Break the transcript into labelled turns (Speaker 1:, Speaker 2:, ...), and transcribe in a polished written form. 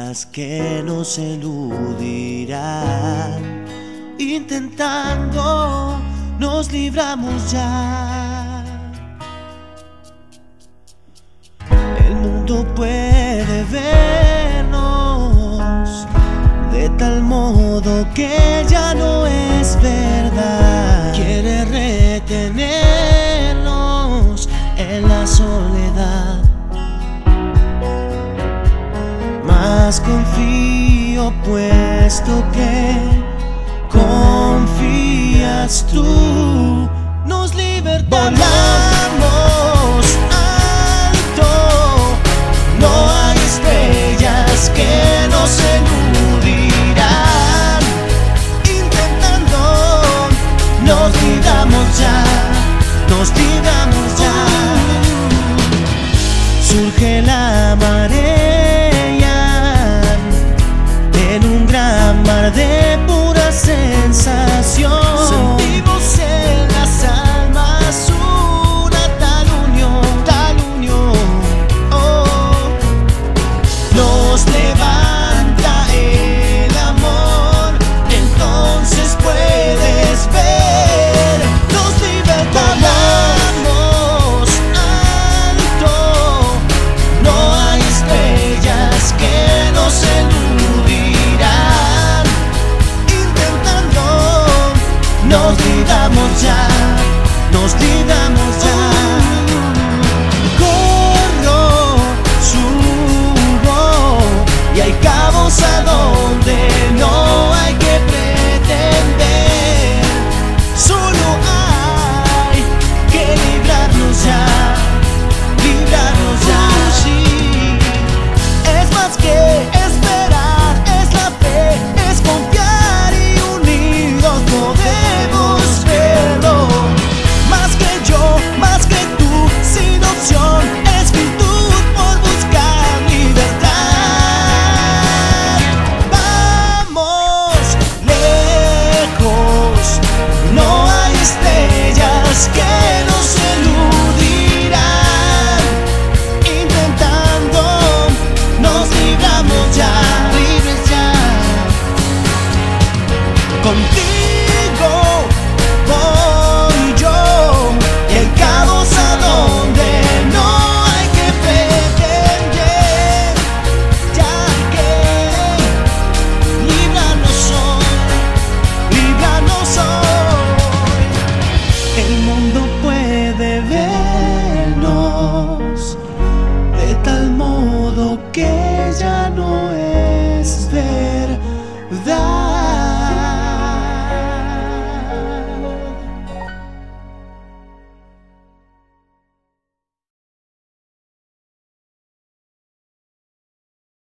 Speaker 1: estrellas que nos eludirán. Intentando nos libramos ya. El mundo puede vernos de tal modo que ya no es verdad. Quiere retenernos en la soledad. Mas confío puesto que confías tú. Nos libertamos. Volamos alto. No hay estrellas que nos eludirán. Intentando nos libramos ya. Nos libramos ya. Surge la marea en un gran mar de pura sensación. Sentimos en las almas una tal unión, oh. Nos levanta el amor, entonces puedes ver. Nos libertamos alto. No hay estrellas que nos eludirán. Intentando nos libramos ya. Nos libramos ya. Corro, subo y hay cabos a donde no hay que pretender. Solo hay que librarnos ya. Librarnos ya. Sí. Es más que esperar, es la fe, es confiar y unidos podemos verlo. Más que yo, más que tú, sin opción, es virtud por buscar libertad. Vamos lejos, no hay estrellas que nos eludirán. Intentando nos libramos ya, libres ya. Contigo voy yo y hay cabos a donde no hay que pretender. Ya que líbranos hoy, líbranos hoy. El mundo puede vernos de tal modo que ya no es verdad.